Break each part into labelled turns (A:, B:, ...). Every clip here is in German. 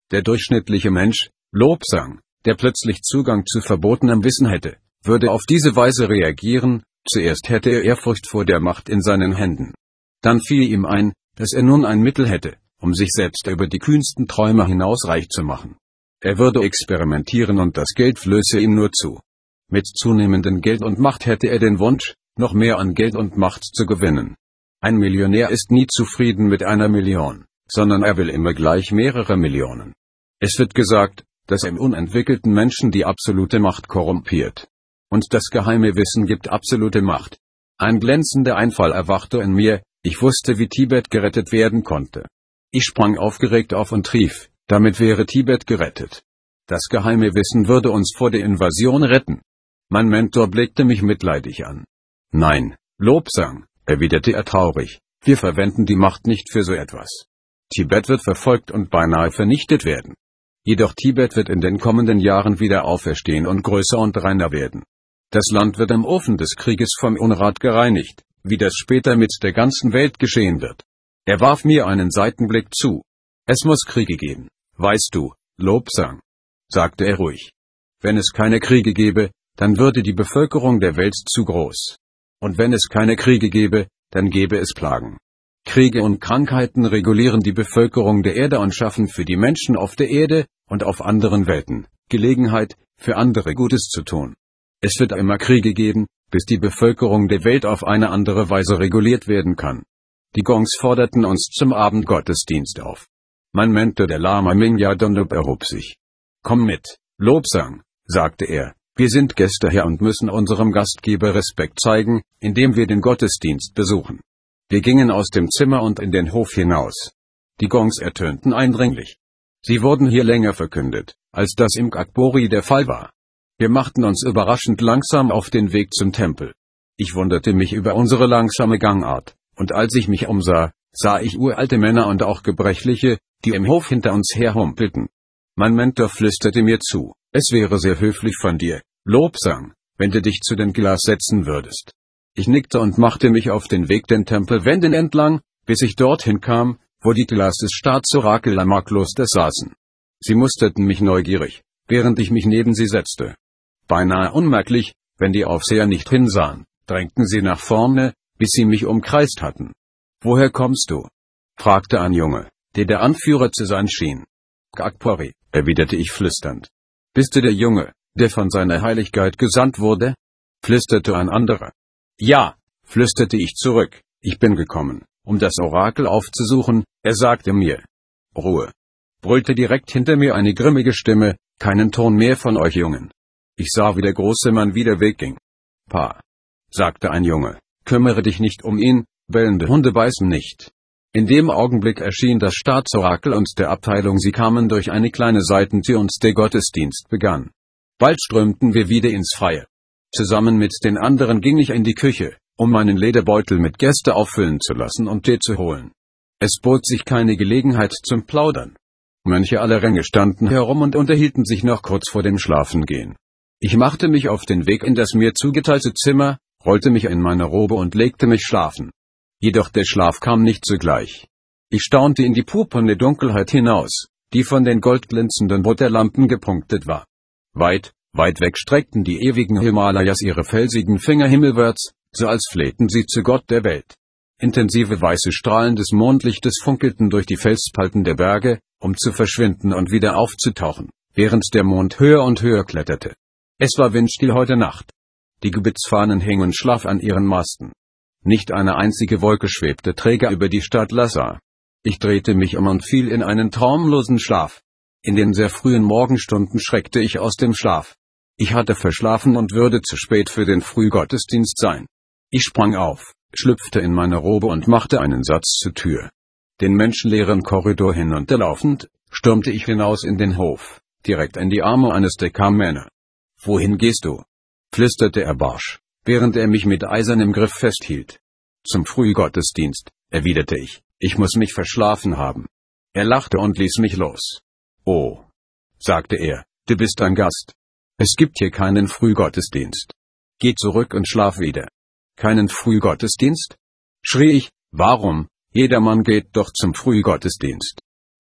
A: Der durchschnittliche Mensch, Lobsang, der plötzlich Zugang zu verbotenem Wissen hätte, würde auf diese Weise reagieren: Zuerst hätte er Ehrfurcht vor der Macht in seinen Händen. Dann fiel ihm ein, dass er nun ein Mittel hätte, um sich selbst über die kühnsten Träume hinaus reich zu machen. Er würde experimentieren und das Geld flösse ihm nur zu. Mit zunehmendem Geld und Macht hätte er den Wunsch, noch mehr an Geld und Macht zu gewinnen. Ein Millionär ist nie zufrieden mit 1 Million, sondern er will immer gleich mehrere Millionen. Es wird gesagt, dass im unentwickelten Menschen die absolute Macht korrumpiert. Und das geheime Wissen gibt absolute Macht. Ein glänzender Einfall erwachte in mir: Ich wusste, wie Tibet gerettet werden konnte. Ich sprang aufgeregt auf und rief, damit wäre Tibet gerettet. Das geheime Wissen würde uns vor der Invasion retten. Mein Mentor blickte mich mitleidig an. Nein, Lobsang, erwiderte er traurig, wir verwenden die Macht nicht für so etwas. Tibet wird verfolgt und beinahe vernichtet werden. Jedoch Tibet wird in den kommenden Jahren wieder auferstehen und größer und reiner werden. Das Land wird im Ofen des Krieges vom Unrat gereinigt, wie das später mit der ganzen Welt geschehen wird. Er warf mir einen Seitenblick zu. Es muss Kriege geben, weißt du, Lobsang, sagte er ruhig. Wenn es keine Kriege gäbe, dann würde die Bevölkerung der Welt zu groß. Und wenn es keine Kriege gäbe, dann gäbe es Plagen. Kriege und Krankheiten regulieren die Bevölkerung der Erde und schaffen für die Menschen auf der Erde und auf anderen Welten Gelegenheit, für andere Gutes zu tun. Es wird immer Kriege geben, bis die Bevölkerung der Welt auf eine andere Weise reguliert werden kann. Die Gongs forderten uns zum Abendgottesdienst auf. Mein Mentor, der Lama Mingya Dondup, erhob sich. Komm mit, Lobsang, sagte er. Wir sind Gäste hier und müssen unserem Gastgeber Respekt zeigen, indem wir den Gottesdienst besuchen. Wir gingen aus dem Zimmer und in den Hof hinaus. Die Gongs ertönten eindringlich. Sie wurden hier länger verkündet, als das im Kakbori der Fall war. Wir machten uns überraschend langsam auf den Weg zum Tempel. Ich wunderte mich über unsere langsame Gangart, und als ich mich umsah, sah ich uralte Männer und auch Gebrechliche, die im Hof hinter uns herhumpelten. Mein Mentor flüsterte mir zu: Es wäre sehr höflich von dir, Lobsang, wenn du dich zu den Glas setzen würdest. Ich nickte und machte mich auf den Weg den Tempelwänden entlang, bis ich dorthin kam, wo die Glas des Staatsorakel Lama-Klosters saßen. Sie musterten mich neugierig, während ich mich neben sie setzte. Beinahe unmerklich, wenn die Aufseher nicht hinsahen, drängten sie nach vorne, bis sie mich umkreist hatten. Woher kommst du? Fragte ein Junge, der Anführer zu sein schien. Kakbori, erwiderte ich flüsternd. Bist du der Junge, der von seiner Heiligkeit gesandt wurde? Flüsterte ein anderer. Ja, flüsterte ich zurück, ich bin gekommen, um das Orakel aufzusuchen, er sagte mir. Ruhe. Brüllte direkt hinter mir eine grimmige Stimme, keinen Ton mehr von euch Jungen. Ich sah, wie der große Mann wieder wegging. Pa, sagte ein Junge, kümmere dich nicht um ihn, bellende Hunde beißen nicht. In dem Augenblick erschien das Staatsorakel und der Abteilung, sie kamen durch eine kleine Seitentür und der Gottesdienst begann. Bald strömten wir wieder ins Freie. Zusammen mit den anderen ging ich in die Küche, um meinen Lederbeutel mit Gäste auffüllen zu lassen und Tee zu holen. Es bot sich keine Gelegenheit zum Plaudern. Mönche aller Ränge standen herum und unterhielten sich noch kurz vor dem Schlafengehen. Ich machte mich auf den Weg in das mir zugeteilte Zimmer, rollte mich in meine Robe und legte mich schlafen. Jedoch der Schlaf kam nicht sogleich. Ich staunte in die purpurne Dunkelheit hinaus, die von den goldglänzenden Butterlampen gepunktet war. Weit, weit weg streckten die ewigen Himalayas ihre felsigen Finger himmelwärts, so als flehten sie zu Gott der Welt. Intensive weiße Strahlen des Mondlichtes funkelten durch die Felspalten der Berge, um zu verschwinden und wieder aufzutauchen, während der Mond höher und höher kletterte. Es war windstill heute Nacht. Die Gebetsfahnen hingen schlaff an ihren Masten. Nicht eine einzige Wolke schwebte träge über die Stadt Lhasa. Ich drehte mich um und fiel in einen traumlosen Schlaf. In den sehr frühen Morgenstunden schreckte ich aus dem Schlaf. Ich hatte verschlafen und würde zu spät für den Frühgottesdienst sein. Ich sprang auf, schlüpfte in meine Robe und machte einen Satz zur Tür. Den menschenleeren Korridor hinunterlaufend, stürmte ich hinaus in den Hof, direkt in die Arme eines der Kam-Männer. »Wohin gehst du?« flüsterte er barsch, während er mich mit eisernem Griff festhielt. »Zum Frühgottesdienst«, erwiderte ich, »ich muss mich verschlafen haben.« Er lachte und ließ mich los. »Oh«, sagte er, »du bist ein Gast. Es gibt hier keinen Frühgottesdienst. Geh zurück und schlaf wieder.« »Keinen Frühgottesdienst?« schrie ich, »warum? Jedermann geht doch zum Frühgottesdienst.«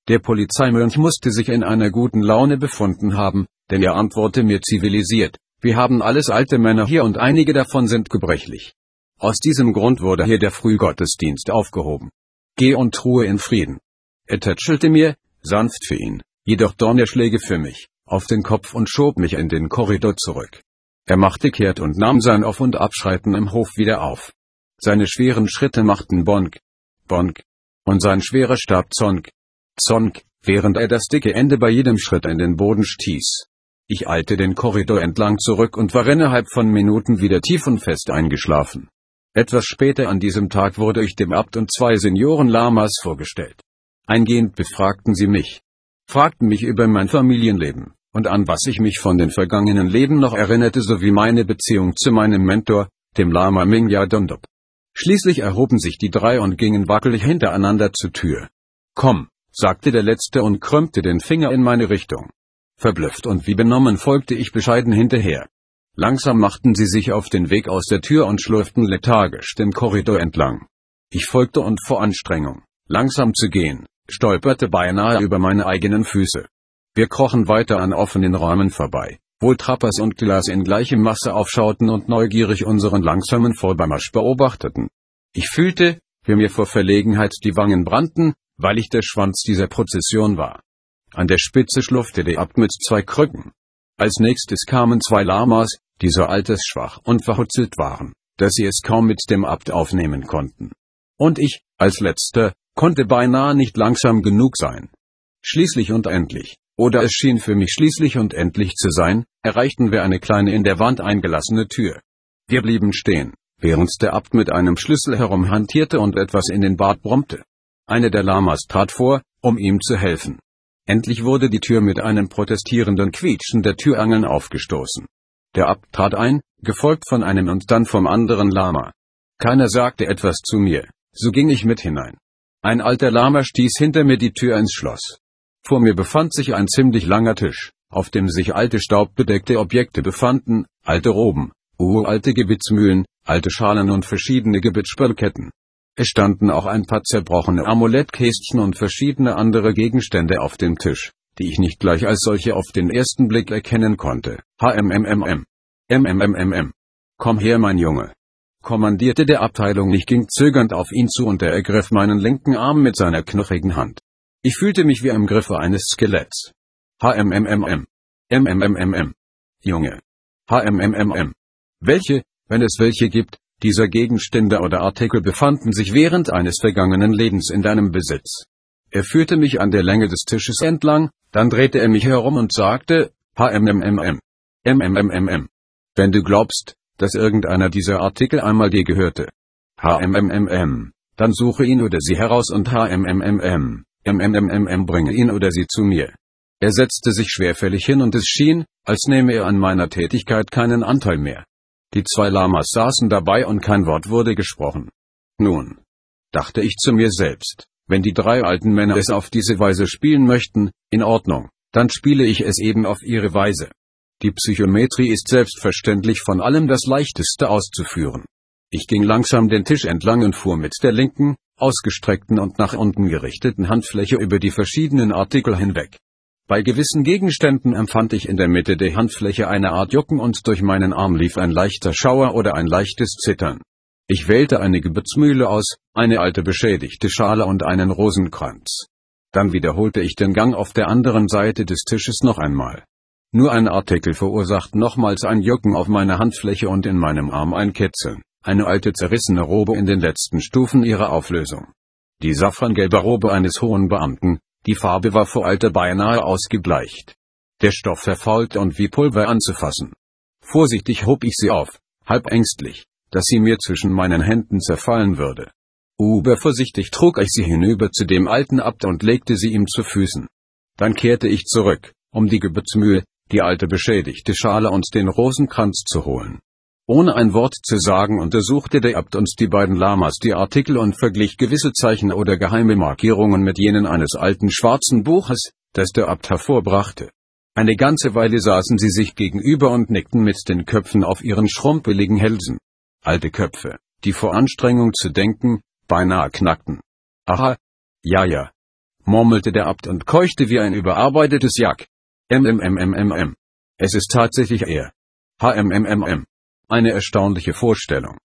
A: Der Polizeimönch musste sich in einer guten Laune befunden haben, denn er antwortete mir zivilisiert: Wir haben alles alte Männer hier und einige davon sind gebrechlich. Aus diesem Grund wurde hier der Frühgottesdienst aufgehoben. Geh und ruhe in Frieden. Er tätschelte mir, sanft für ihn, jedoch Donnerschläge für mich, auf den Kopf und schob mich in den Korridor zurück. Er machte kehrt und nahm sein Auf- und Abschreiten im Hof wieder auf. Seine schweren Schritte machten Bonk, Bonk, und sein schwerer Stab Zonk, Zonk, während er das dicke Ende bei jedem Schritt in den Boden stieß. Ich eilte den Korridor entlang zurück und war innerhalb von Minuten wieder tief und fest eingeschlafen. Etwas später an diesem Tag wurde ich dem Abt und 2 Senioren-Lamas vorgestellt. Eingehend befragten sie mich, fragten mich über mein Familienleben und an was ich mich von den vergangenen Leben noch erinnerte sowie meine Beziehung zu meinem Mentor, dem Lama Mingya Dondop. Schließlich erhoben sich die 3 und gingen wackelig hintereinander zur Tür. Komm, sagte der Letzte und krümmte den Finger in meine Richtung. Verblüfft und wie benommen folgte ich bescheiden hinterher. Langsam machten sie sich auf den Weg aus der Tür und schlurften lethargisch den Korridor entlang. Ich folgte und vor Anstrengung, langsam zu gehen, stolperte beinahe über meine eigenen Füße. Wir krochen weiter an offenen Räumen vorbei, wo Trappers und Glas in gleichem Masse aufschauten und neugierig unseren langsamen Vormarsch beobachteten. Ich fühlte, wie mir vor Verlegenheit die Wangen brannten, weil ich der Schwanz dieser Prozession war. An der Spitze schlurfte der Abt mit 2 Krücken. Als nächstes kamen 2 Lamas, die so altersschwach und verhutzelt waren, dass sie es kaum mit dem Abt aufnehmen konnten. Und ich, als Letzter, konnte beinahe nicht langsam genug sein. Schließlich und endlich, oder es schien für mich schließlich und endlich zu sein, erreichten wir eine kleine in der Wand eingelassene Tür. Wir blieben stehen, während der Abt mit einem Schlüssel herumhantierte und etwas in den Bart brummte. Einer der Lamas trat vor, um ihm zu helfen. Endlich wurde die Tür mit einem protestierenden Quietschen der Türangeln aufgestoßen. Der Abt trat ein, gefolgt von einem und dann vom anderen Lama. Keiner sagte etwas zu mir, so ging ich mit hinein. Ein alter Lama stieß hinter mir die Tür ins Schloss. Vor mir befand sich ein ziemlich langer Tisch, auf dem sich alte staubbedeckte Objekte befanden, alte Roben, uralte Gebetsmühlen, alte Schalen und verschiedene Gebetsspirlketten. Es standen auch ein paar zerbrochene Amulettkästchen und verschiedene andere Gegenstände auf dem Tisch, die ich nicht gleich als solche auf den ersten Blick erkennen konnte. Komm her, mein Junge, kommandierte der Abteilung. Ich ging zögernd auf ihn zu und er ergriff meinen linken Arm mit seiner knochigen Hand. Ich fühlte mich wie im Griffe eines Skeletts. Junge. Welche, wenn es welche gibt, dieser Gegenstände oder Artikel befanden sich während eines vergangenen Lebens in deinem Besitz? Er führte mich an der Länge des Tisches entlang, dann drehte er mich herum und sagte, Wenn du glaubst, dass irgendeiner dieser Artikel einmal dir gehörte, dann suche ihn oder sie heraus und bringe ihn oder sie zu mir. Er setzte sich schwerfällig hin und es schien, als nehme er an meiner Tätigkeit keinen Anteil mehr. Die 2 Lamas saßen dabei und kein Wort wurde gesprochen. Nun, dachte ich zu mir selbst, wenn die 3 alten Männer es auf diese Weise spielen möchten, in Ordnung, dann spiele ich es eben auf ihre Weise. Die Psychometrie ist selbstverständlich von allem das Leichteste auszuführen. Ich ging langsam den Tisch entlang und fuhr mit der linken, ausgestreckten und nach unten gerichteten Handfläche über die verschiedenen Artikel hinweg. Bei gewissen Gegenständen empfand ich in der Mitte der Handfläche eine Art Jucken und durch meinen Arm lief ein leichter Schauer oder ein leichtes Zittern. Ich wählte eine Gebetsmühle aus, eine alte beschädigte Schale und einen Rosenkranz. Dann wiederholte ich den Gang auf der anderen Seite des Tisches noch einmal. Nur ein Artikel verursacht nochmals ein Jucken auf meiner Handfläche und in meinem Arm ein Kitzeln, eine alte zerrissene Robe in den letzten Stufen ihrer Auflösung. Die safrangelbe Robe eines hohen Beamten, die Farbe war vor Alter beinahe ausgebleicht. Der Stoff verfaulte und wie Pulver anzufassen. Vorsichtig hob ich sie auf, halb ängstlich, dass sie mir zwischen meinen Händen zerfallen würde. Übervorsichtig trug ich sie hinüber zu dem alten Abt und legte sie ihm zu Füßen. Dann kehrte ich zurück, um die Gebetsmühle, die alte beschädigte Schale und den Rosenkranz zu holen. Ohne ein Wort zu sagen untersuchte der Abt und die beiden Lamas die Artikel und verglich gewisse Zeichen oder geheime Markierungen mit jenen eines alten schwarzen Buches, das der Abt hervorbrachte. Eine ganze Weile saßen sie sich gegenüber und nickten mit den Köpfen auf ihren schrumpeligen Hälsen. Alte Köpfe, die vor Anstrengung zu denken, beinahe knackten. Aha, ja, murmelte der Abt und keuchte wie ein überarbeitetes Jak. Es ist tatsächlich er. Eine erstaunliche Vorstellung.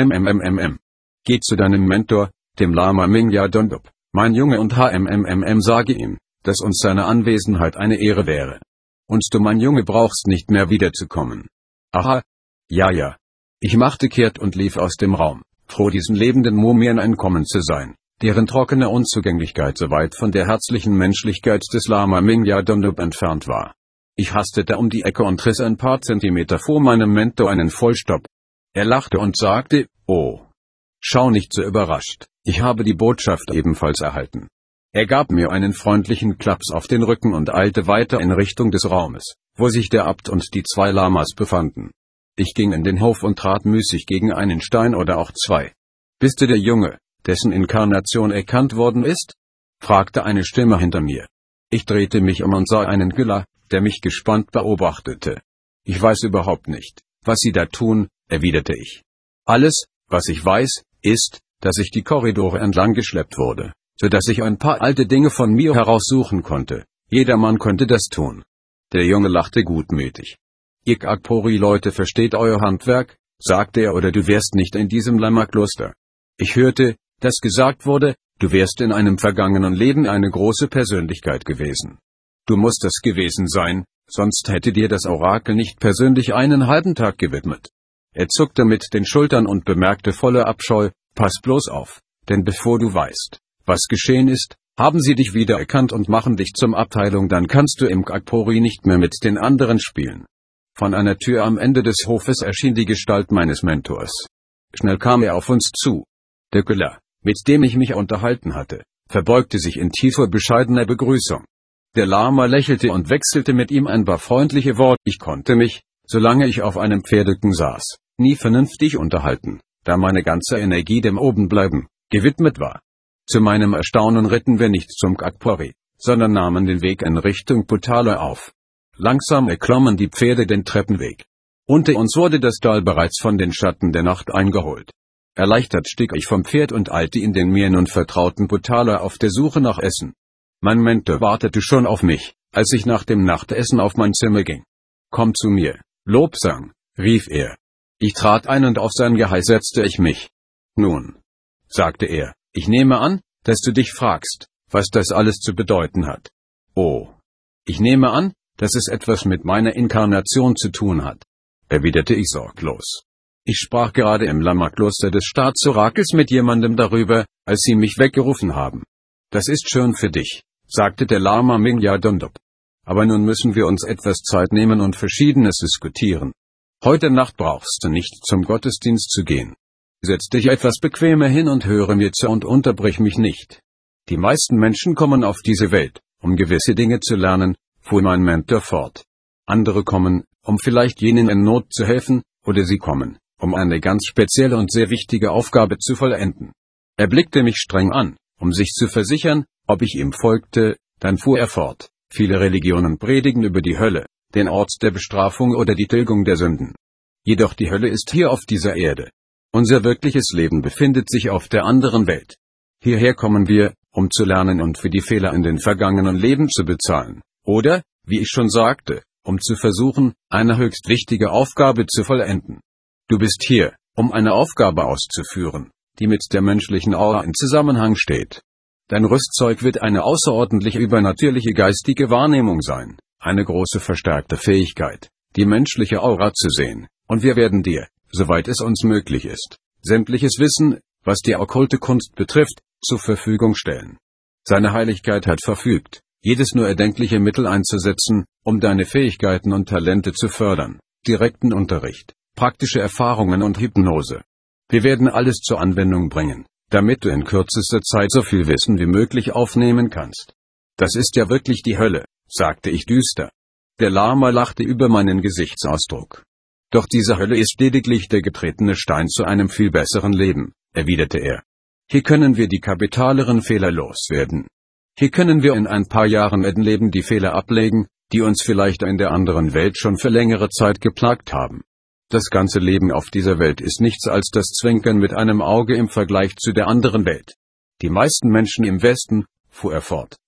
A: Geh zu deinem Mentor, dem Lama Mingya Dondup, mein Junge, und sage ihm, dass uns seine Anwesenheit eine Ehre wäre. Und du, mein Junge, brauchst nicht mehr wiederzukommen. Aha. Ja. Ich machte kehrt und lief aus dem Raum, froh, diesen lebenden Mumien entkommen zu sein, deren trockene Unzugänglichkeit so weit von der herzlichen Menschlichkeit des Lama Mingya Dondup entfernt war. Ich hastete um die Ecke und riss ein paar Zentimeter vor meinem Mentor einen Vollstopp. Er lachte und sagte, oh, schau nicht so überrascht, ich habe die Botschaft ebenfalls erhalten. Er gab mir einen freundlichen Klaps auf den Rücken und eilte weiter in Richtung des Raumes, wo sich der Abt und die 2 Lamas befanden. Ich ging in den Hof und trat müßig gegen einen Stein oder auch 2. Bist du der Junge, dessen Inkarnation erkannt worden ist? Fragte eine Stimme hinter mir. Ich drehte mich um und sah einen Güller, der mich gespannt beobachtete. Ich weiß überhaupt nicht, was Sie da tun, erwiderte ich. Alles, was ich weiß, ist, dass ich die Korridore entlang geschleppt wurde, so dass ich ein paar alte Dinge von mir heraussuchen konnte. Jedermann könnte das tun. Der Junge lachte gutmütig. Ihr Agpori-Leute versteht euer Handwerk, sagte er, oder du wärst nicht in diesem Lama-Kloster. Ich hörte, dass gesagt wurde, du wärst in einem vergangenen Leben eine große Persönlichkeit gewesen. Du musst es gewesen sein, sonst hätte dir das Orakel nicht persönlich einen halben Tag gewidmet. Er zuckte mit den Schultern und bemerkte voller Abscheu, pass bloß auf, denn bevor du weißt, was geschehen ist, haben sie dich wiedererkannt und machen dich zum Abteilung, dann kannst du im Agpori nicht mehr mit den anderen spielen. Von einer Tür am Ende des Hofes erschien die Gestalt meines Mentors. Schnell kam er auf uns zu. Der Güller, mit dem ich mich unterhalten hatte, verbeugte sich in tiefer bescheidener Begrüßung. Der Lama lächelte und wechselte mit ihm ein paar freundliche Worte. Ich konnte mich, solange ich auf einem Pferdecken saß, nie vernünftig unterhalten, da meine ganze Energie dem Obenbleiben gewidmet war. Zu meinem Erstaunen ritten wir nicht zum Agpori, sondern nahmen den Weg in Richtung Potala auf. Langsam erklommen die Pferde den Treppenweg. Unter uns wurde das Tal bereits von den Schatten der Nacht eingeholt. Erleichtert stieg ich vom Pferd und eilte in den mir nun vertrauten Potala auf der Suche nach Essen. Mein Mentor wartete schon auf mich, als ich nach dem Nachtessen auf mein Zimmer ging. Komm zu mir, Lobsang, rief er. Ich trat ein und auf sein Geheiß setzte ich mich. Nun, sagte er, ich nehme an, dass du dich fragst, was das alles zu bedeuten hat. Oh, ich nehme an, dass es etwas mit meiner Inkarnation zu tun hat, erwiderte ich sorglos. Ich sprach gerade im Lama-Kloster des Staatsorakels mit jemandem darüber, als sie mich weggerufen haben. Das ist schön für dich, sagte der Lama Mingya Dondup. Aber nun müssen wir uns etwas Zeit nehmen und Verschiedenes diskutieren. Heute Nacht brauchst du nicht zum Gottesdienst zu gehen. Setz dich etwas bequemer hin und höre mir zu und unterbrich mich nicht. Die meisten Menschen kommen auf diese Welt, um gewisse Dinge zu lernen, fuhr mein Mentor fort. Andere kommen, um vielleicht jenen in Not zu helfen, oder sie kommen, um eine ganz spezielle und sehr wichtige Aufgabe zu vollenden. Er blickte mich streng an, um sich zu versichern, ob ich ihm folgte, dann fuhr er fort. Viele Religionen predigen über die Hölle, den Ort der Bestrafung oder die Tilgung der Sünden. Jedoch die Hölle ist hier auf dieser Erde. Unser wirkliches Leben befindet sich auf der anderen Welt. Hierher kommen wir, um zu lernen und für die Fehler in den vergangenen Leben zu bezahlen. Oder, wie ich schon sagte, um zu versuchen, eine höchst wichtige Aufgabe zu vollenden. Du bist hier, um eine Aufgabe auszuführen, die mit der menschlichen Aura in Zusammenhang steht. Dein Rüstzeug wird eine außerordentlich übernatürliche geistige Wahrnehmung sein, eine große verstärkte Fähigkeit, die menschliche Aura zu sehen, und wir werden dir, soweit es uns möglich ist, sämtliches Wissen, was die okkulte Kunst betrifft, zur Verfügung stellen. Seine Heiligkeit hat verfügt, jedes nur erdenkliche Mittel einzusetzen, um deine Fähigkeiten und Talente zu fördern, direkten Unterricht, praktische Erfahrungen und Hypnose. Wir werden alles zur Anwendung bringen, damit du in kürzester Zeit so viel Wissen wie möglich aufnehmen kannst. Das ist ja wirklich die Hölle, sagte ich düster. Der Lama lachte über meinen Gesichtsausdruck. Doch diese Hölle ist lediglich der getretene Stein zu einem viel besseren Leben, erwiderte er. Hier können wir die kapitaleren Fehler loswerden. Hier können wir in ein paar Jahren Erdenleben die Fehler ablegen, die uns vielleicht in der anderen Welt schon für längere Zeit geplagt haben. Das ganze Leben auf dieser Welt ist nichts als das Zwinkern mit einem Auge im Vergleich zu der anderen Welt. Die meisten Menschen im Westen, fuhr er fort,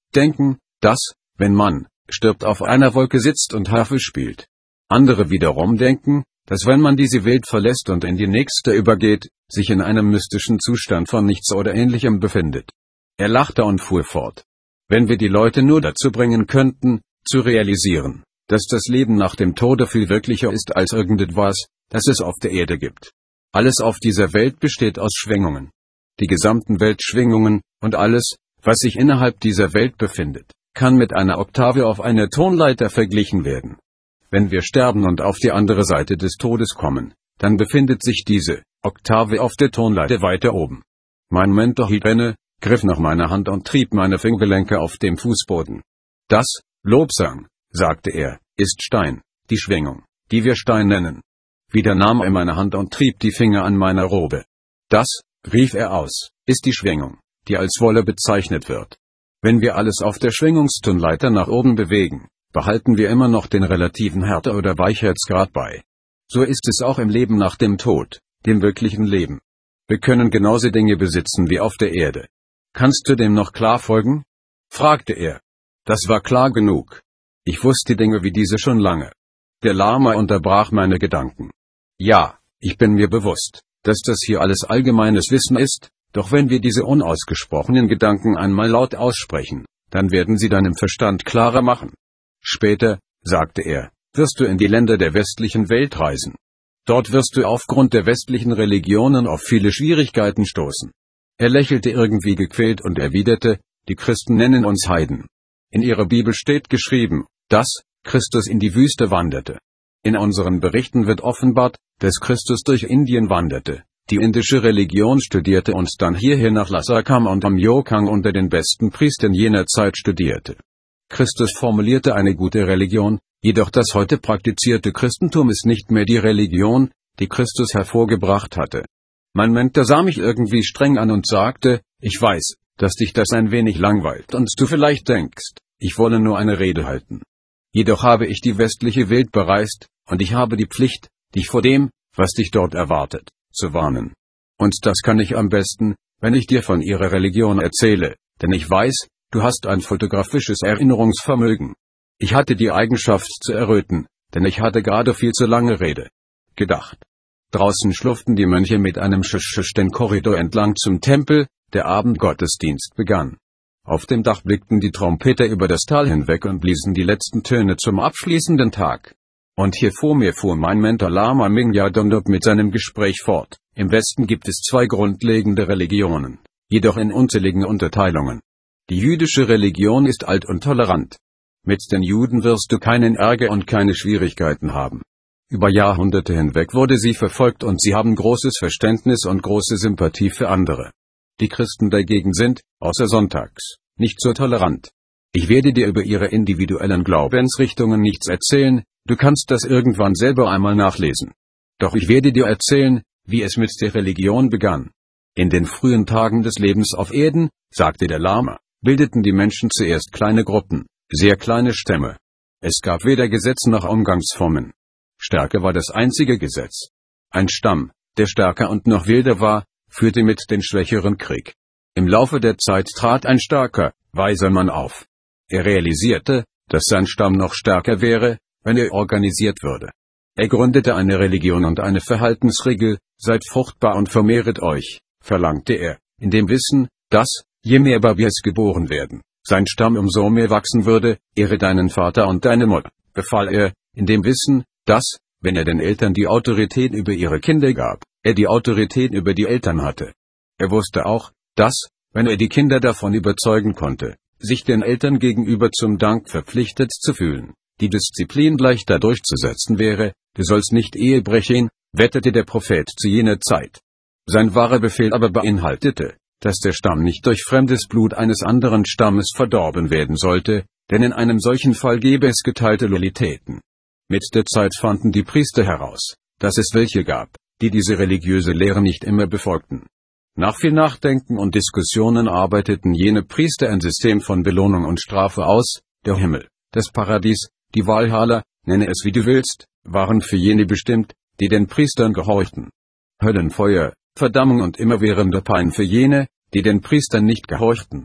A: denken, dass, wenn man stirbt, auf einer Wolke sitzt und Harfe spielt. Andere wiederum denken, dass wenn man diese Welt verlässt und in die nächste übergeht, sich in einem mystischen Zustand von nichts oder Ähnlichem befindet. Er lachte und fuhr fort. Wenn wir die Leute nur dazu bringen könnten, zu realisieren, dass das Leben nach dem Tode viel wirklicher ist als irgendetwas, das es auf der Erde gibt. Alles auf dieser Welt besteht aus Schwingungen. Die gesamten Weltschwingungen, und alles, was sich innerhalb dieser Welt befindet, kann mit einer Oktave auf einer Tonleiter verglichen werden. Wenn wir sterben und auf die andere Seite des Todes kommen, dann befindet sich diese Oktave auf der Tonleiter weiter oben. Mein Mentor hielt inne, griff nach meiner Hand und trieb meine Fingergelenke auf dem Fußboden. Das, Lobsang, sagte er, ist Stein, die Schwingung, die wir Stein nennen. Wieder nahm er meine Hand und trieb die Finger an meiner Robe. Das, rief er aus, ist die Schwingung, die als Wolle bezeichnet wird. Wenn wir alles auf der Schwingungstonleiter nach oben bewegen, behalten wir immer noch den relativen Härte- oder Weichheitsgrad bei. So ist es auch im Leben nach dem Tod, dem wirklichen Leben. Wir können genauso Dinge besitzen wie auf der Erde. Kannst du dem noch klar folgen? Fragte er. Das war klar genug. Ich wusste Dinge wie diese schon lange. Der Lama unterbrach meine Gedanken. Ja, ich bin mir bewusst, dass das hier alles allgemeines Wissen ist, doch wenn wir diese unausgesprochenen Gedanken einmal laut aussprechen, dann werden sie deinem Verstand klarer machen. Später, sagte er, wirst du in die Länder der westlichen Welt reisen. Dort wirst du aufgrund der westlichen Religionen auf viele Schwierigkeiten stoßen. Er lächelte irgendwie gequält und erwiderte, die Christen nennen uns Heiden. In ihrer Bibel steht geschrieben, dass Christus in die Wüste wanderte. In unseren Berichten wird offenbart, dass Christus durch Indien wanderte, die indische Religion studierte und dann hierher nach Lhasa kam und am Yokang unter den besten Priestern jener Zeit studierte. Christus formulierte eine gute Religion, jedoch das heute praktizierte Christentum ist nicht mehr die Religion, die Christus hervorgebracht hatte. Mein Mentor sah mich irgendwie streng an und sagte, ich weiß, dass dich das ein wenig langweilt und du vielleicht denkst, ich wolle nur eine Rede halten. Jedoch habe ich die westliche Welt bereist, und ich habe die Pflicht, dich vor dem, was dich dort erwartet, zu warnen. Und das kann ich am besten, wenn ich dir von ihrer Religion erzähle, denn ich weiß, du hast ein fotografisches Erinnerungsvermögen. Ich hatte die Eigenschaft zu erröten, denn ich hatte gerade viel zu lange Rede gedacht. Draußen schlurften die Mönche mit einem Schisch den Korridor entlang zum Tempel, der Abendgottesdienst begann. Auf dem Dach blickten die Trompeter über das Tal hinweg und bliesen die letzten Töne zum abschließenden Tag. Und hier vor mir fuhr mein Mentor Lama Mingya Dondop mit seinem Gespräch fort. Im Westen gibt es zwei grundlegende Religionen, jedoch in unzähligen Unterteilungen. Die jüdische Religion ist alt und tolerant. Mit den Juden wirst du keinen Ärger und keine Schwierigkeiten haben. Über Jahrhunderte hinweg wurde sie verfolgt und sie haben großes Verständnis und große Sympathie für andere. Die Christen dagegen sind, außer sonntags, nicht so tolerant. Ich werde dir über ihre individuellen Glaubensrichtungen nichts erzählen, du kannst das irgendwann selber einmal nachlesen. Doch ich werde dir erzählen, wie es mit der Religion begann. In den frühen Tagen des Lebens auf Erden, sagte der Lama, bildeten die Menschen zuerst kleine Gruppen, sehr kleine Stämme. Es gab weder Gesetz noch Umgangsformen. Stärke war das einzige Gesetz. Ein Stamm, der stärker und noch wilder war, führte mit den Schwächeren Krieg. Im Laufe der Zeit trat ein starker, weiser Mann auf. Er realisierte, dass sein Stamm noch stärker wäre, wenn er organisiert würde. Er gründete eine Religion und eine Verhaltensregel, seid fruchtbar und vermehret euch, verlangte er, in dem Wissen, dass, je mehr Babys geboren werden, sein Stamm umso mehr wachsen würde, ehre deinen Vater und deine Mutter, befahl er, in dem Wissen, dass, wenn er den Eltern die Autorität über ihre Kinder gab, er die Autorität über die Eltern hatte. Er wusste auch, dass, wenn er die Kinder davon überzeugen konnte, sich den Eltern gegenüber zum Dank verpflichtet zu fühlen, die Disziplin leichter durchzusetzen wäre, du sollst nicht Ehe brechen, wettete der Prophet zu jener Zeit. Sein wahrer Befehl aber beinhaltete, dass der Stamm nicht durch fremdes Blut eines anderen Stammes verdorben werden sollte, denn in einem solchen Fall gäbe es geteilte Loyalitäten. Mit der Zeit fanden die Priester heraus, dass es welche gab, die diese religiöse Lehre nicht immer befolgten. Nach viel Nachdenken und Diskussionen arbeiteten jene Priester ein System von Belohnung und Strafe aus. Der Himmel, das Paradies, die Walhalla, nenne es wie du willst, waren für jene bestimmt, die den Priestern gehorchten. Höllenfeuer, Verdammung und immerwährende Pein für jene, die den Priestern nicht gehorchten.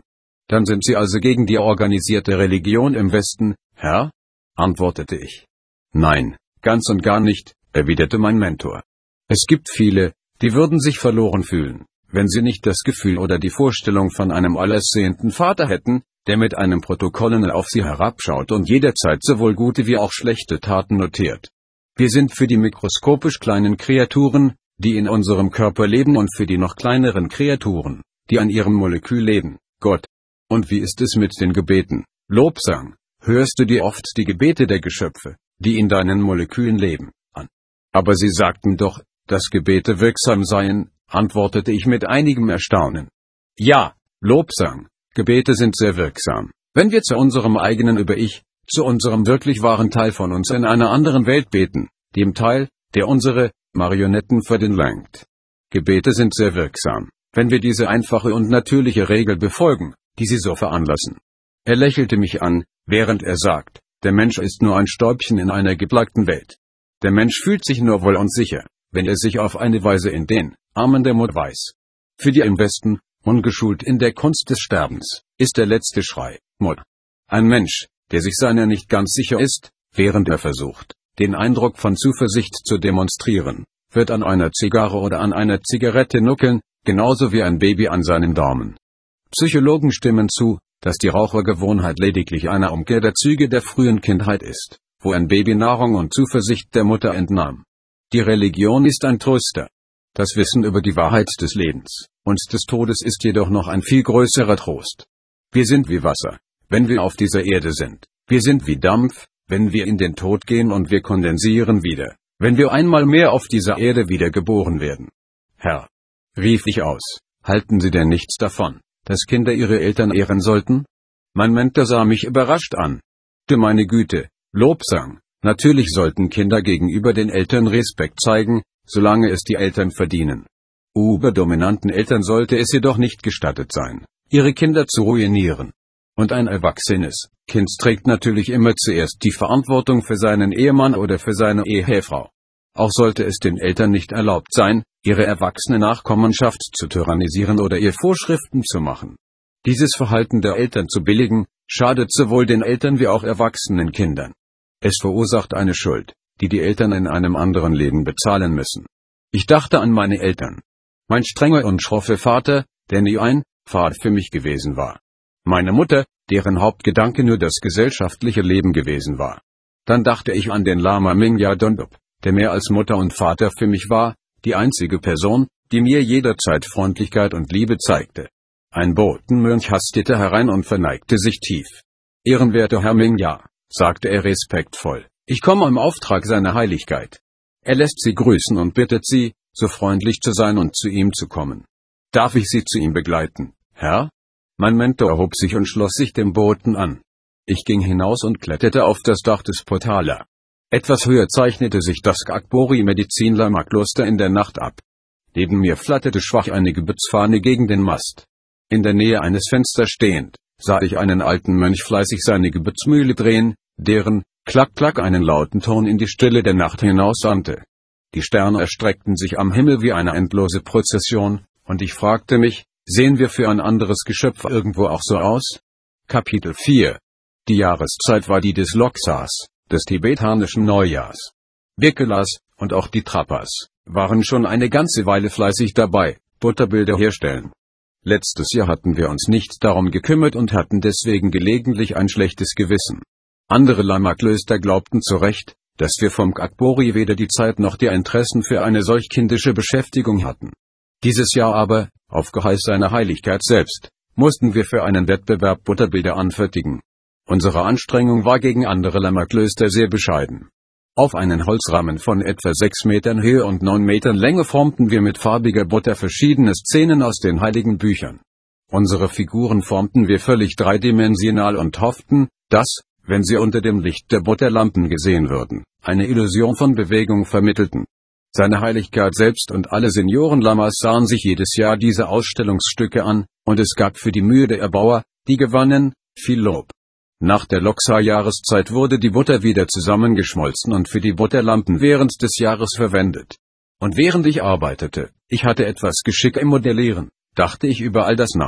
A: Dann sind Sie also gegen die organisierte Religion im Westen, Herr? Antwortete ich. Nein, ganz und gar nicht, erwiderte mein Mentor. Es gibt viele, die würden sich verloren fühlen, wenn sie nicht das Gefühl oder die Vorstellung von einem allessehenden Vater hätten, der mit einem Protokoll auf sie herabschaut und jederzeit sowohl gute wie auch schlechte Taten notiert. Wir sind für die mikroskopisch kleinen Kreaturen, die in unserem Körper leben, und für die noch kleineren Kreaturen, die an ihrem Molekül leben, Gott. Und wie ist es mit den Gebeten, Lobsang? Hörst du dir oft die Gebete der Geschöpfe, die in deinen Molekülen leben, an? Aber Sie sagten doch, dass Gebete wirksam seien, antwortete ich mit einigem Erstaunen. Ja, Lobsang, Gebete sind sehr wirksam, wenn wir zu unserem eigenen Über-Ich, zu unserem wirklich wahren Teil von uns in einer anderen Welt beten, dem Teil, der unsere Marionetten für den lenkt. Gebete sind sehr wirksam, wenn wir diese einfache und natürliche Regel befolgen, die sie so veranlassen. Er lächelte mich an, während er sagt, der Mensch ist nur ein Stäubchen in einer geplagten Welt. Der Mensch fühlt sich nur wohl und sicher, wenn er sich auf eine Weise in den Armen der Mut weiß. Für die im Westen, ungeschult in der Kunst des Sterbens, ist der letzte Schrei, Mut. Ein Mensch, der sich seiner nicht ganz sicher ist, während er versucht, den Eindruck von Zuversicht zu demonstrieren, wird an einer Zigarre oder an einer Zigarette nuckeln, genauso wie ein Baby an seinem Daumen. Psychologen stimmen zu, dass die Rauchergewohnheit lediglich eine Umkehr der Züge der frühen Kindheit ist, wo ein Baby Nahrung und Zuversicht der Mutter entnahm. Die Religion ist ein Tröster. Das Wissen über die Wahrheit des Lebens und des Todes ist jedoch noch ein viel größerer Trost. Wir sind wie Wasser, wenn wir auf dieser Erde sind. Wir sind wie Dampf, wenn wir in den Tod gehen, und wir kondensieren wieder, wenn wir einmal mehr auf dieser Erde wiedergeboren werden. Herr, rief ich aus, halten Sie denn nichts davon, dass Kinder ihre Eltern ehren sollten? Mein Mentor sah mich überrascht an. Du meine Güte, Lobsang, natürlich sollten Kinder gegenüber den Eltern Respekt zeigen, solange es die Eltern verdienen. Überdominanten Eltern sollte es jedoch nicht gestattet sein, ihre Kinder zu ruinieren. Und ein erwachsenes Kind trägt natürlich immer zuerst die Verantwortung für seinen Ehemann oder für seine Ehefrau. Auch sollte es den Eltern nicht erlaubt sein, ihre erwachsene Nachkommenschaft zu tyrannisieren oder ihr Vorschriften zu machen. Dieses Verhalten der Eltern zu billigen, schadet sowohl den Eltern wie auch erwachsenen Kindern. Es verursacht eine Schuld, die die Eltern in einem anderen Leben bezahlen müssen. Ich dachte an meine Eltern. Mein strenger und schroffer Vater, der nie ein Pfad für mich gewesen war. Meine Mutter, deren Hauptgedanke nur das gesellschaftliche Leben gewesen war. Dann dachte ich an den Lama Mingya Dondup, der mehr als Mutter und Vater für mich war, die einzige Person, die mir jederzeit Freundlichkeit und Liebe zeigte. Ein Botenmönch hastete herein und verneigte sich tief. Ehrenwerter Herr Mingya, sagte er respektvoll, ich komme im Auftrag seiner Heiligkeit. Er lässt Sie grüßen und bittet Sie, so freundlich zu sein und zu ihm zu kommen. Darf ich Sie zu ihm begleiten, Herr? Mein Mentor erhob sich und schloss sich dem Boten an. Ich ging hinaus und kletterte auf das Dach des Portala. Etwas höher zeichnete sich das Kakbori-Medizin-Lama-Kloster in der Nacht ab. Neben mir flatterte schwach eine Gebützfahne gegen den Mast. In der Nähe eines Fensters stehend, sah ich einen alten Mönch fleißig seine Gebützmühle drehen, deren Klack-Klack einen lauten Ton in die Stille der Nacht hinaussandte. Die Sterne erstreckten sich am Himmel wie eine endlose Prozession, und ich fragte mich, sehen wir für ein anderes Geschöpf irgendwo auch so aus? Kapitel 4. Die Jahreszeit war die des Loksas, des tibetanischen Neujahrs. Wikelas, und auch die Trappas, waren schon eine ganze Weile fleißig dabei, Butterbilder herstellen. Letztes Jahr hatten wir uns nicht darum gekümmert und hatten deswegen gelegentlich ein schlechtes Gewissen. Andere Lama-Klöster glaubten zu Recht, dass wir vom Kakbori weder die Zeit noch die Interessen für eine solch kindische Beschäftigung hatten. Dieses Jahr aber, auf Geheiß seiner Heiligkeit selbst, mussten wir für einen Wettbewerb Butterbilder anfertigen. Unsere Anstrengung war gegen andere Lama-Klöster sehr bescheiden. Auf einen Holzrahmen von etwa 6 Metern Höhe und 9 Metern Länge formten wir mit farbiger Butter verschiedene Szenen aus den heiligen Büchern. Unsere Figuren formten wir völlig dreidimensional und hofften, dass, wenn sie unter dem Licht der Butterlampen gesehen würden, eine Illusion von Bewegung vermittelten. Seine Heiligkeit selbst und alle Seniorenlamas sahen sich jedes Jahr diese Ausstellungsstücke an, und es gab für die Mühe der Erbauer, die gewannen, viel Lob. Nach der Loksa-Jahreszeit wurde die Butter wieder zusammengeschmolzen und für die Butterlampen während des Jahres verwendet. Und während ich arbeitete, ich hatte etwas Geschick im Modellieren, dachte ich über all das nach,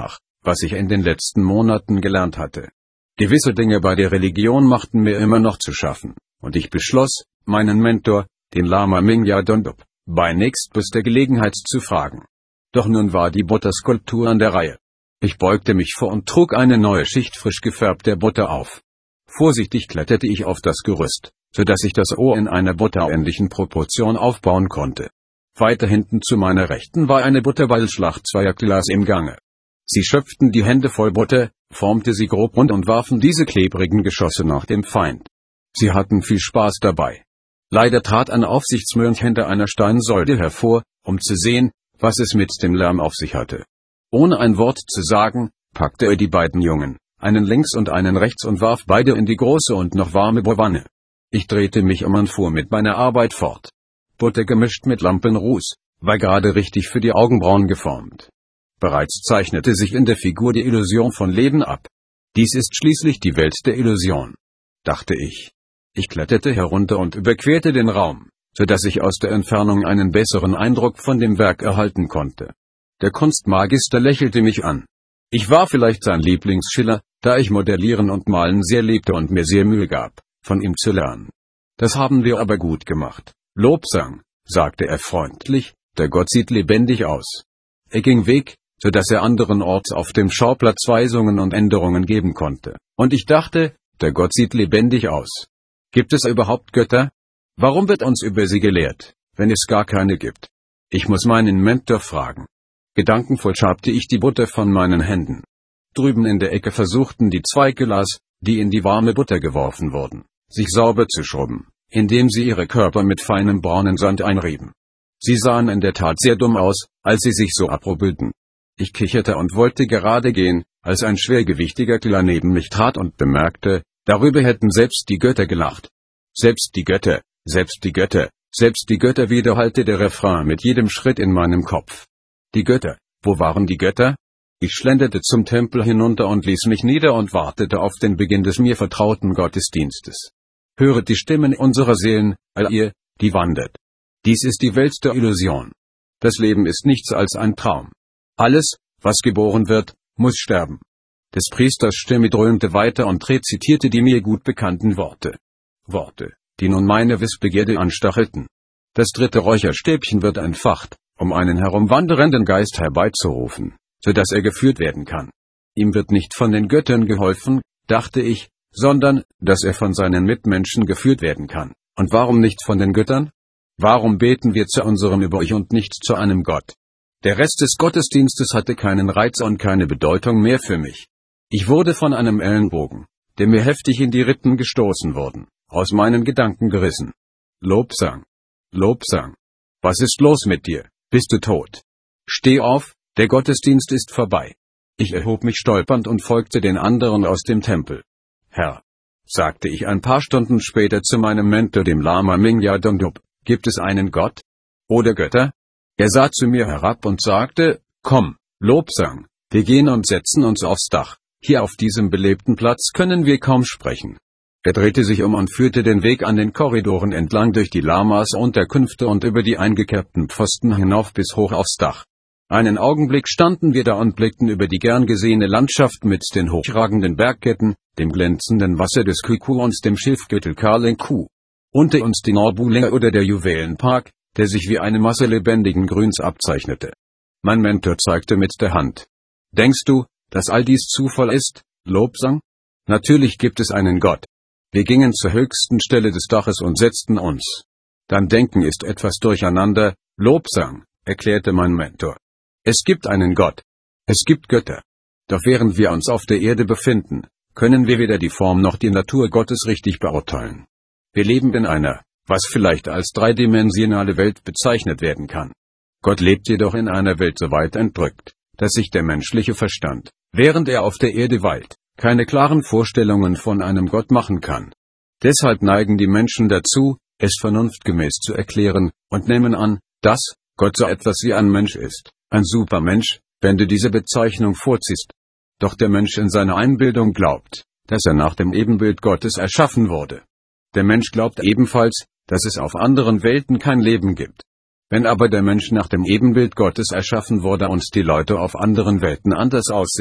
A: was ich in den letzten Monaten gelernt hatte. Gewisse Dinge bei der Religion machten mir immer noch zu schaffen, und ich beschloss, meinen Mentor, den Lama Mingya Dondup, bei nächstbester Gelegenheit zu fragen. Doch nun war die Butterskulptur an der Reihe. Ich beugte mich vor und trug eine neue Schicht frisch gefärbter Butter auf. Vorsichtig kletterte ich auf das Gerüst, so dass ich das Ohr in einer butterähnlichen Proportion aufbauen konnte. Weiter hinten zu meiner Rechten war eine Butterballschlacht zweier Killers im Gange. Sie schöpften die Hände voll Butter, formte sie grob rund und warfen diese klebrigen Geschosse nach dem Feind. Sie hatten viel Spaß dabei. Leider trat ein Aufsichtsmönch hinter einer Steinsäule hervor, um zu sehen, was es mit dem Lärm auf sich hatte. Ohne ein Wort zu sagen, packte er die beiden Jungen, einen links und einen rechts, und warf beide in die große und noch warme Bohrwanne. Ich drehte mich um und fuhr mit meiner Arbeit fort. Butter gemischt mit Lampenruß, war gerade richtig für die Augenbrauen geformt. Bereits zeichnete sich in der Figur die Illusion von Leben ab. Dies ist schließlich die Welt der Illusion, dachte ich. Ich kletterte herunter und überquerte den Raum, so dass ich aus der Entfernung einen besseren Eindruck von dem Werk erhalten konnte. Der Kunstmagister lächelte mich an. Ich war vielleicht sein Lieblingsschüler, da ich Modellieren und Malen sehr liebte und mir sehr Mühe gab, von ihm zu lernen. Das haben wir aber gut gemacht. Lobsang, sagte er freundlich, der Gott sieht lebendig aus. Er ging weg, so dass er anderenorts auf dem Schauplatz Weisungen und Änderungen geben konnte. Und ich dachte, der Gott sieht lebendig aus. Gibt es überhaupt Götter? Warum wird uns über sie gelehrt, wenn es gar keine gibt? Ich muss meinen Mentor fragen. Gedankenvoll schabte ich die Butter von meinen Händen. Drüben in der Ecke versuchten die zwei Killers, die in die warme Butter geworfen wurden, sich sauber zu schrubben, indem sie ihre Körper mit feinem braunen Sand einrieben. Sie sahen in der Tat sehr dumm aus, als sie sich so abrubbelten. Ich kicherte und wollte gerade gehen, als ein schwergewichtiger Killer neben mich trat und bemerkte, darüber hätten selbst die Götter gelacht. Selbst die Götter, selbst die Götter, selbst die Götter, wiederhallte der Refrain mit jedem Schritt in meinem Kopf. Die Götter, wo waren die Götter? Ich schlenderte zum Tempel hinunter und ließ mich nieder und wartete auf den Beginn des mir vertrauten Gottesdienstes. Höret die Stimmen unserer Seelen, all ihr, die wandert. Dies ist die Welt der Illusion. Das Leben ist nichts als ein Traum. Alles, was geboren wird, muss sterben. Des Priesters Stimme dröhnte weiter und rezitierte die mir gut bekannten Worte. Worte, die nun meine Wissbegierde anstachelten. Das dritte Räucherstäbchen wird entfacht, um einen herumwandernden Geist herbeizurufen, so dass er geführt werden kann. Ihm wird nicht von den Göttern geholfen, dachte ich, sondern, dass er von seinen Mitmenschen geführt werden kann. Und warum nicht von den Göttern? Warum beten wir zu unserem Über-Ich und nicht zu einem Gott? Der Rest des Gottesdienstes hatte keinen Reiz und keine Bedeutung mehr für mich. Ich wurde von einem Ellenbogen, der mir heftig in die Rippen gestoßen wurde, aus meinen Gedanken gerissen. Lobsang. Lobsang. Was ist los mit dir? Bist du tot? Steh auf, der Gottesdienst ist vorbei. Ich erhob mich stolpernd und folgte den anderen aus dem Tempel. Herr, sagte ich ein paar Stunden später zu meinem Mentor, dem Lama Mingya Dondup, gibt es einen Gott? Oder Götter? Er sah zu mir herab und sagte, komm, Lobsang, wir gehen und setzen uns aufs Dach. Hier auf diesem belebten Platz können wir kaum sprechen. Er drehte sich um und führte den Weg an den Korridoren entlang durch die Lamas Unterkünfte und über die eingekerbten Pfosten hinauf bis hoch aufs Dach. Einen Augenblick standen wir da und blickten über die gern gesehene Landschaft mit den hochragenden Bergketten, dem glänzenden Wasser des Kuku und dem Schilfgürtel Kalenku. Unter uns die Norbulinga oder der Juwelenpark, der sich wie eine Masse lebendigen Grüns abzeichnete. Mein Mentor zeigte mit der Hand. Denkst du, dass all dies Zufall ist, Lobsang? Natürlich gibt es einen Gott. Wir gingen zur höchsten Stelle des Daches und setzten uns. Dein Denken ist etwas durcheinander, Lobsang, erklärte mein Mentor. Es gibt einen Gott. Es gibt Götter. Doch während wir uns auf der Erde befinden, können wir weder die Form noch die Natur Gottes richtig beurteilen. Wir leben in einer, was vielleicht als dreidimensionale Welt bezeichnet werden kann. Gott lebt jedoch in einer Welt so weit entrückt, dass sich der menschliche Verstand, während er auf der Erde weilt, keine klaren Vorstellungen von einem Gott machen kann. Deshalb neigen die Menschen dazu, es vernunftgemäß zu erklären, und nehmen an, dass Gott so etwas wie ein Mensch ist, ein Supermensch, wenn du diese Bezeichnung vorziehst. Doch der Mensch in seiner Einbildung glaubt, dass er nach dem Ebenbild Gottes erschaffen wurde. Der Mensch glaubt ebenfalls, dass es auf anderen Welten kein Leben gibt. Wenn aber der Mensch nach dem Ebenbild Gottes erschaffen wurde und die Leute auf anderen Welten anders aussehen,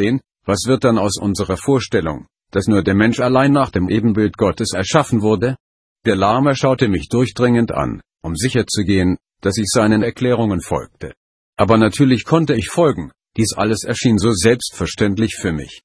A: Was wird dann aus unserer Vorstellung, dass nur der Mensch allein nach dem Ebenbild Gottes erschaffen wurde? Der Lama schaute mich durchdringend an, um sicherzugehen, dass ich seinen Erklärungen folgte. Aber natürlich konnte ich folgen, dies alles erschien so selbstverständlich für mich.